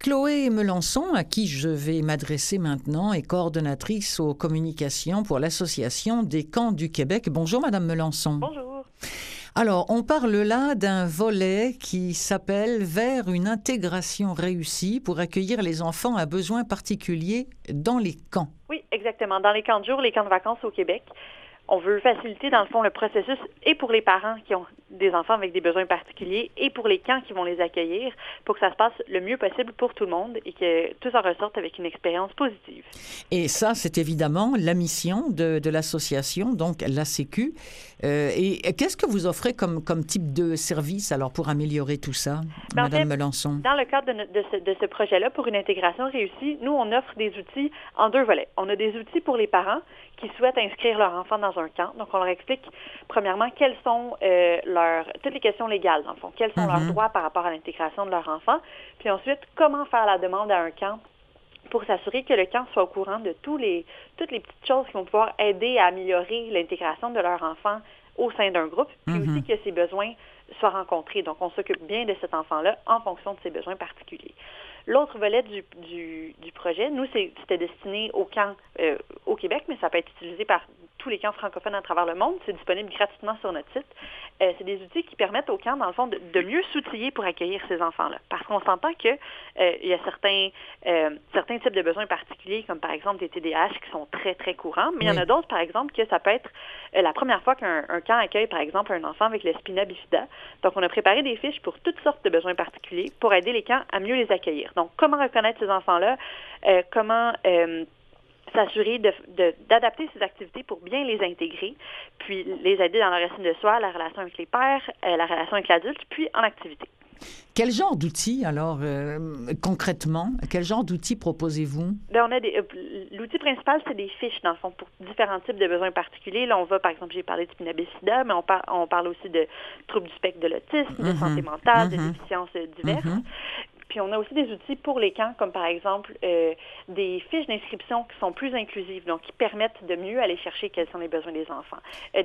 Chloé Melançon, à qui je vais m'adresser maintenant, est coordonnatrice aux communications pour l'Association des camps du Québec. Bonjour, Madame Melançon. Bonjour. Alors, on parle là d'un volet qui s'appelle « Vers une intégration réussie pour accueillir les enfants à besoins particuliers dans les camps ». Oui, exactement. Dans les camps de jour, les camps de vacances au Québec, on veut faciliter, dans le fond, le processus et pour les parents qui ont des enfants avec des besoins particuliers et pour les camps qui vont les accueillir pour que ça se passe le mieux possible pour tout le monde et que tout en ressorte avec une expérience positive. Et ça, c'est évidemment la mission de l'association, donc l'ACQ. Et qu'est-ce que vous offrez comme type de service alors pour améliorer tout ça, Madame Melançon? Dans le cadre de ce projet-là, pour une intégration réussie, nous, on offre des outils en deux volets. On a des outils pour les parents qui souhaitent inscrire leur enfant dans un camp. Donc, on leur explique, premièrement, quelles sont toutes les questions légales, dans le fond. Quels sont leurs droits par rapport à l'intégration de leur enfant. Puis ensuite, comment faire la demande à un camp pour s'assurer que le camp soit au courant de toutes les petites choses qui vont pouvoir aider à améliorer l'intégration de leur enfant au sein d'un groupe, puis aussi que ses besoins soient rencontrés. Donc, on s'occupe bien de cet enfant-là en fonction de ses besoins particuliers. L'autre volet du projet, nous, c'était destiné aux camps au Québec, mais ça peut être utilisé par tous les camps francophones à travers le monde. C'est disponible gratuitement sur notre site. C'est des outils qui permettent aux camps, dans le fond, de mieux s'outiller pour accueillir ces enfants-là. Parce qu'on s'entend qu'il y a certains types de besoins particuliers, comme par exemple des TDAH, qui sont très, très courants. Mais il y en a d'autres, par exemple, que ça peut être la première fois qu'un camp accueille, par exemple, un enfant avec le spina bifida. Donc, on a préparé des fiches pour toutes sortes de besoins particuliers pour aider les camps à mieux les accueillir. Donc, comment reconnaître ces enfants-là, comment s'assurer d'adapter ces activités pour bien les intégrer, puis les aider dans leur estime de soi, la relation avec les pairs, la relation avec l'adulte, puis en activité. Quel genre d'outils, alors, concrètement, quel genre d'outils proposez-vous? Bien, l'outil principal, c'est des fiches, dans le fond, pour différents types de besoins particuliers. Là, on va, par exemple, j'ai parlé de spina bifida, mais on parle aussi de troubles du spectre de l'autisme, de santé mentale, de déficiences diverses. Puis on a aussi des outils pour les camps, comme par exemple des fiches d'inscription qui sont plus inclusives, donc qui permettent de mieux aller chercher quels sont les besoins des enfants.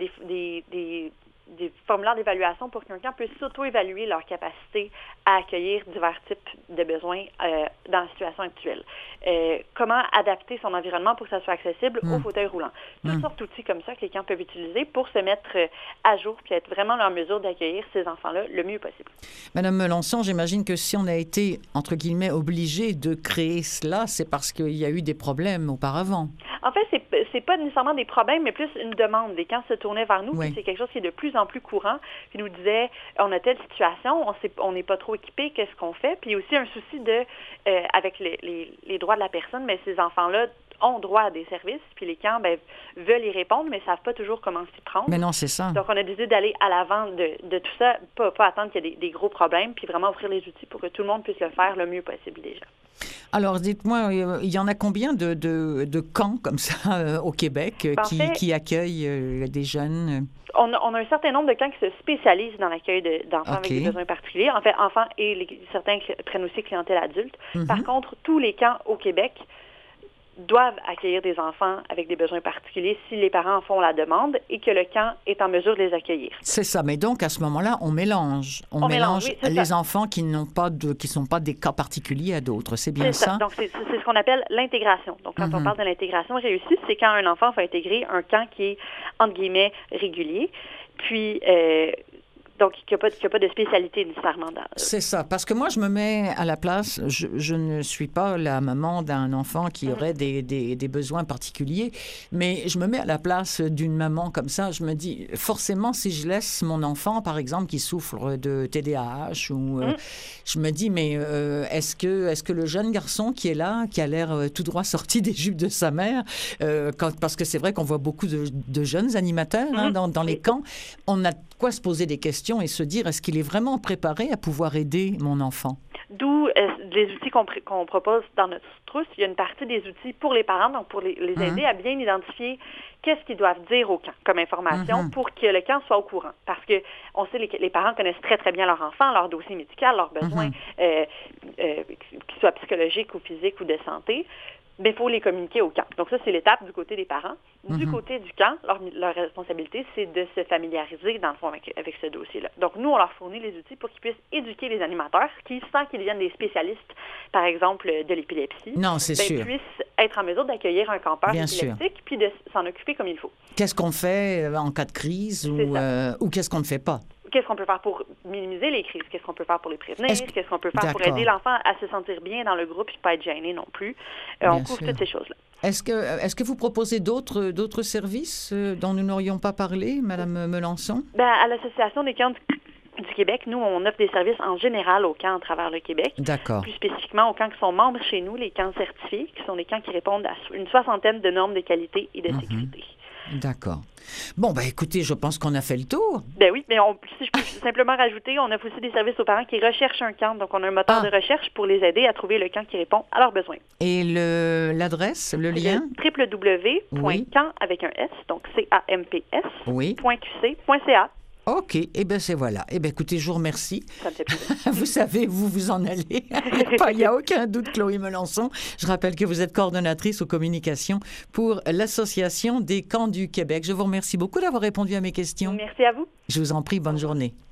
Des formulaires d'évaluation pour qu'un camp puisse s'auto-évaluer leur capacité à accueillir divers types de besoins dans la situation actuelle. Comment adapter son environnement pour que ça soit accessible au fauteuil roulant. Toutes sortes d'outils comme ça que les camps peuvent utiliser pour se mettre à jour puis être vraiment en mesure d'accueillir ces enfants-là le mieux possible. Madame Melançon, j'imagine que si on a été, entre guillemets, obligé de créer cela, c'est parce qu'il y a eu des problèmes auparavant. En fait, c'est pas nécessairement des problèmes, mais plus une demande. Les camps se tournaient vers nous, puis c'est quelque chose qui est de plus en plus courant. Puis nous disait, on a telle situation, on n'est pas trop équipé, qu'est-ce qu'on fait? Puis aussi un souci avec les droits de la personne, mais ces enfants-là ont droit à des services, puis les camps veulent y répondre, mais ne savent pas toujours comment s'y prendre. Mais non, c'est ça. Donc, on a décidé d'aller à l'avant de tout ça, pas attendre qu'il y ait des gros problèmes, puis vraiment offrir les outils pour que tout le monde puisse le faire le mieux possible déjà. Alors, dites-moi, il y en a combien de camps comme ça au Québec qui accueillent des jeunes? On a un certain nombre de camps qui se spécialisent dans l'accueil d'enfants avec des besoins particuliers. En fait, enfants et certains prennent aussi clientèle adulte. Par contre, tous les camps au Québec doivent accueillir des enfants avec des besoins particuliers si les parents en font la demande et que le camp est en mesure de les accueillir. C'est ça, mais donc à ce moment-là, on mélange oui, les enfants qui sont pas des cas particuliers à d'autres, c'est bien ça? Donc c'est ce qu'on appelle l'intégration. Donc quand on parle de l'intégration réussie, c'est quand un enfant va intégrer un camp qui est entre guillemets régulier, puis donc, il n'y a pas de spécialité nécessairement. C'est ça, parce que moi, je me mets à la place, je ne suis pas la maman d'un enfant qui aurait des besoins particuliers, mais je me mets à la place d'une maman comme ça, je me dis, forcément, si je laisse mon enfant, par exemple, qui souffre de TDAH, ou je me dis, mais est-ce que le jeune garçon qui est là, qui a l'air tout droit sorti des jupes de sa mère, parce que c'est vrai qu'on voit beaucoup de jeunes animateurs dans les camps, on a quoi se poser des questions et se dire, est-ce qu'il est vraiment préparé à pouvoir aider mon enfant? D'où les outils qu'on propose dans notre trousse. Il y a une partie des outils pour les parents, donc pour les aider à bien identifier qu'est-ce qu'ils doivent dire au camp comme information pour que le camp soit au courant. Parce que on sait que les parents connaissent très, très bien leur enfant, leur dossier médical, leurs besoins, qu'ils soient psychologiques ou physiques ou de santé. il faut les communiquer au camp. Donc ça, c'est l'étape du côté des parents. Du côté du camp, leur responsabilité, c'est de se familiariser, dans le fond, avec ce dossier-là. Donc nous, on leur fournit les outils pour qu'ils puissent éduquer les animateurs, qui, sans qu'ils deviennent des spécialistes, par exemple, de l'épilepsie, puissent être en mesure d'accueillir un campeur épileptique, puis de s'en occuper comme il faut. Qu'est-ce qu'on fait en cas de crise ou qu'est-ce qu'on ne fait pas? Qu'est-ce qu'on peut faire pour minimiser les crises? Qu'est-ce qu'on peut faire pour les prévenir? Qu'est-ce qu'on peut faire pour aider l'enfant à se sentir bien dans le groupe et pas être gêné non plus? On couvre toutes ces choses-là. Est-ce que vous proposez d'autres services dont nous n'aurions pas parlé, Mme Melançon? À l'Association des camps du Québec, nous, on offre des services en général aux camps à travers le Québec. D'accord. Plus spécifiquement aux camps qui sont membres chez nous, les camps certifiés, qui sont des camps qui répondent à une 60aine de normes de qualité et de sécurité. D'accord. Bon, écoutez, je pense qu'on a fait le tour. Oui, mais si je peux simplement rajouter, on offre aussi des services aux parents qui recherchent un camp. Donc, on a un moteur de recherche pour les aider à trouver le camp qui répond à leurs besoins. Et l'adresse, le lien? www.camp avec un S, donc camps.qc.ca. OK. C'est voilà. Écoutez, je vous remercie. Ça me fait plaisir. Vous savez, vous en allez. Il n'y a aucun doute, Chloé Melançon. Je rappelle que vous êtes coordonnatrice aux communications pour l'Association des camps du Québec. Je vous remercie beaucoup d'avoir répondu à mes questions. Merci à vous. Je vous en prie. Bonne journée.